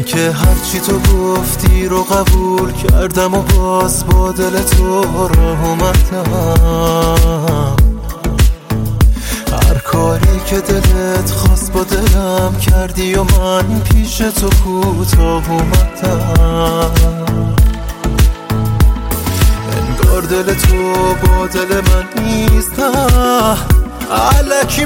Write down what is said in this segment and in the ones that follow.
که هرچی تو گفتی رو قبول کردم و باز با دل تو راه اومدم. هر کاری که دلت خواست با دلم کردی و من پیش تو کوتاه اومدم. انگار دل تو با دل من نیست، نه الکی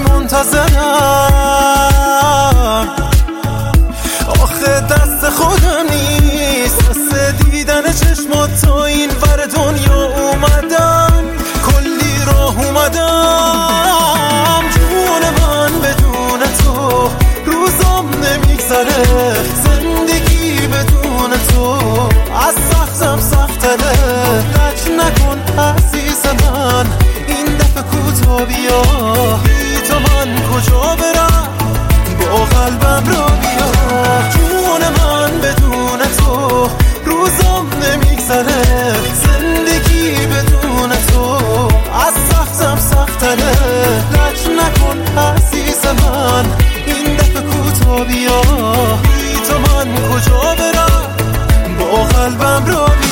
منتظرم. آخه دست خودم نیست، دست دیدن چشمات تا این ور دنیا اومدم. کلی راه اومدم. جون من بدون تو روزم نمیگذره، زندگی بدون تو از سختم سختره. لج نکن عزیز من، این دفعه کوتاه بیا. بی تو من کجا برم، با قلبم را بیا. جون من بدون تو روزم نمیگذره، زندگی بدون تو از سختم سختره. لج نکن عزیز من، این دفعه کوتاه بیا. بی تو من کجا برم، با قلبم را بیا.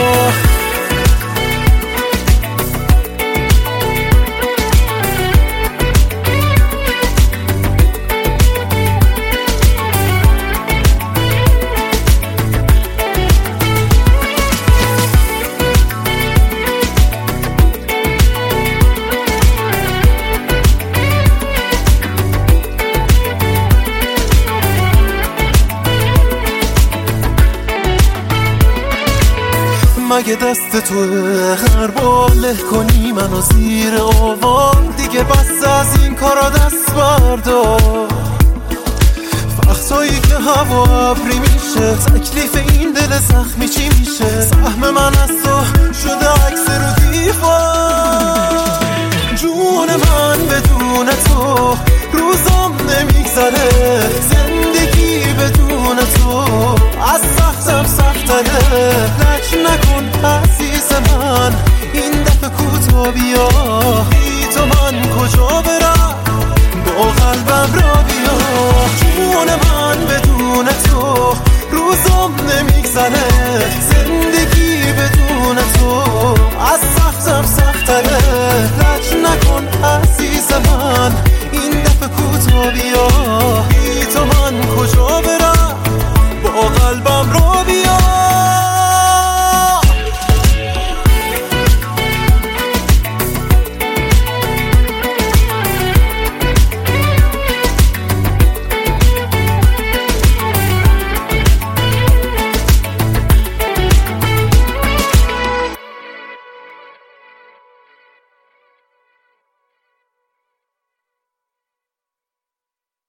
مگه دست توه هر باله کنی منو زیر آوار؟ دیگه بس از این کارا دست بردار. وقتایی که هوا ابری میشه، تکلیف این دل زخمی چی میشه؟ سهم من از تو شده عکس رو دیوار. جون من بدون تو روزم نمیگذره، زندگی بدون تو از سختم سختره. لج نکن عزیز من، این دفعه کوتاه بیا.